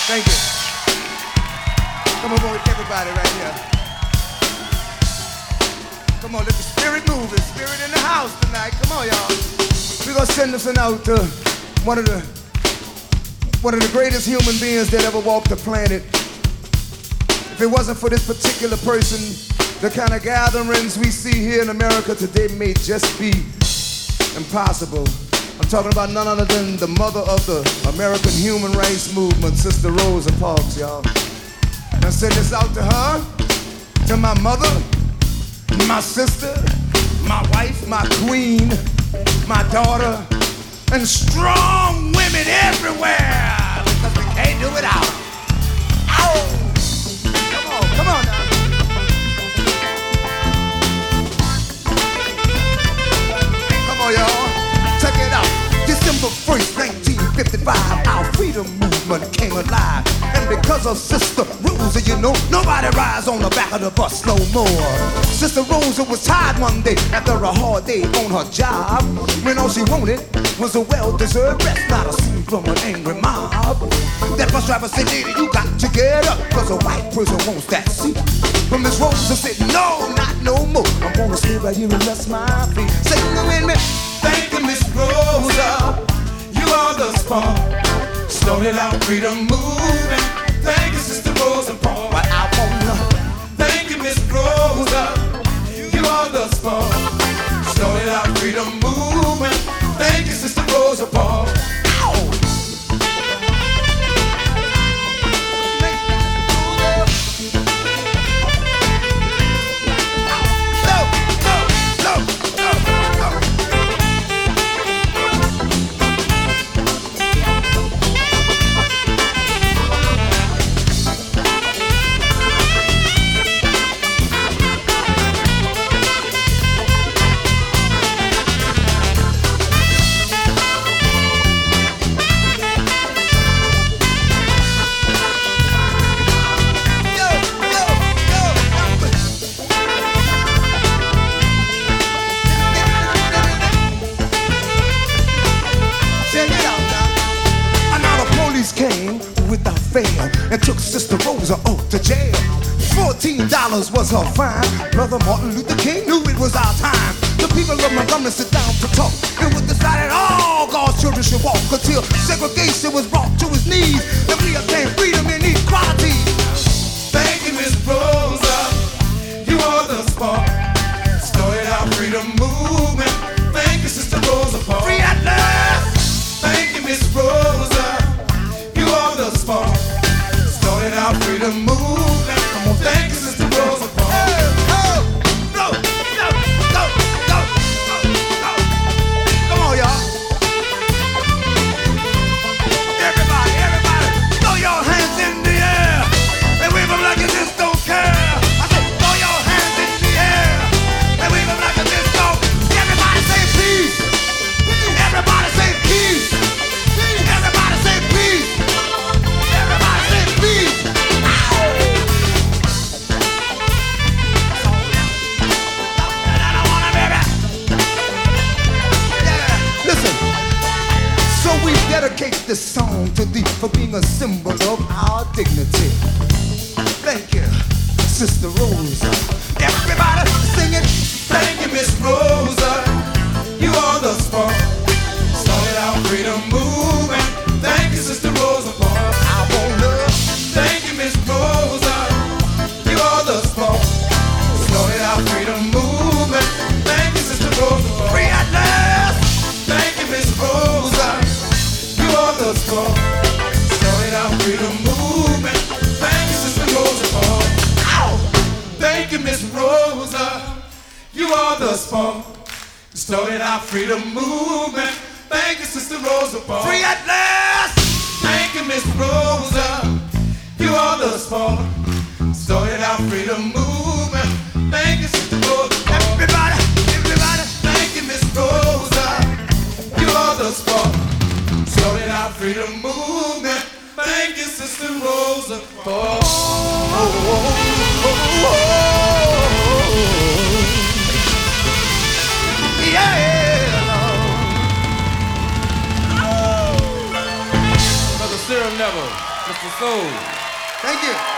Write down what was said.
Thank you. Come on, everybody right here. Come on, let the spirit move. The spirit in the house tonight. Come on, y'all. We're gonna send this one out to one of the greatest human beings that ever walked the planet. If it wasn't for this particular person, the kind of gatherings we see here in America today may just be impossible. I'm talking about none other than the mother of the American human rights movement, Sister Rosa Parks, y'all. And I send this out to her, to my mother, my sister, my wife, my queen, my daughter, and strong women everywhere, because we can't do it out. Ow! Come on now. Come on, y'all. Check it out. December 1st, 1955, our freedom movement came alive. And because of Sister Rosa, you know, nobody rides on the back of the bus no more. Sister Rosa was tired one day after a hard day on her job, when all she wanted was a well-deserved rest, not a scene from an angry mob. That bus driver said, lady, you got to get up, cause a white person wants that seat. But Miss Rosa said, no, not no more. I'm gonna stay right here and rest my feet. Sing with me. Thank you, Miss Rosa, you are the spark. Started our freedom movement. Thank you, Sister Rosa Parks. But I wanna thank you, Miss Rosa, you are the spark. Started our freedom movement. Thank you, Sister Rosa Parks. And took Sister Rosa off to jail. $14 was her fine. Brother Martin Luther King knew it was our time. The people of Montgomery sit down to talk. It was decided all God's children should walk until segregation was brought to his knees and we obtained freedom and equality. Thank you, Miss Rosa, you are the spark. Started our freedom movement. Thank you, Sister Rosa Parks. Free at last. Thank you, Miss Rosa, you are the spark. Started our freedom movement. Come on, thank you, Sister Rosa Parks. Hey, oh, go, go, go, go, go, go. Come on, y'all. Everybody, everybody, throw your hands in the air and wave them like you just don't care. I said, throw your hands in the air and wave them like you just don't. Everybody say peace. Everybody say peace. Everybody say peace. Everybody say peace. Listen, so we dedicate this song to thee for being a symbol of our dignity. Thank you, Sister Rosa. Everybody sing it. Thank you, Miss Rosa, you are the spark. Started our freedom movement. Thank you, Sister Rosa Parks. I wanna thank you, Miss Rosa, you are the spark. Started our freedom movement. Thank you, Sister Rosa Parks. Free at last. Thank you, Miss Rosa, you are the spark. Started our freedom movement. Thank you, Sister Rosa Parks. Ow! Thank you, Miss Rosa, you are the spark. Started our freedom movement. Thank you, Sister Rosa Parks. Free at last. Thank you, Miss Rosa, you are the spark. Started our freedom movement. Thank you, Sister Rosa Parks. Everybody, everybody, thank you, Miss Rosa, you are the spark. Started our freedom movement. Thank you, Sister Rosa Parks. Yeah. Brother Cyril Neville. Mr. Soul. Thank you.